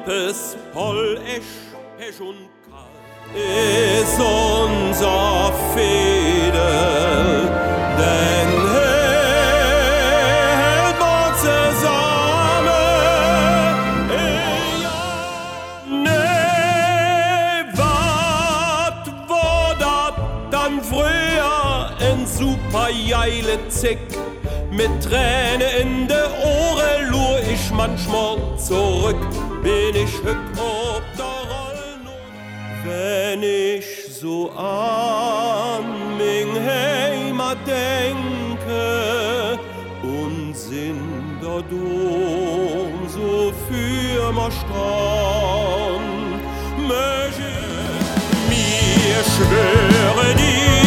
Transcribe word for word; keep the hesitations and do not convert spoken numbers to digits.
Kappes, Poll, Esch, Pech und Karl ist unser Fädel, denn hält man zusammen, ja, nee, wat war dat dann früher ein super geile Zick, mit Tränen in de Ohren lur ich manchmal zurück, bin ich hück ob der Rollen. Wenn ich so an mein Heimat denke und sind da dumm so für ma Strand, möchte mir schwöre dir,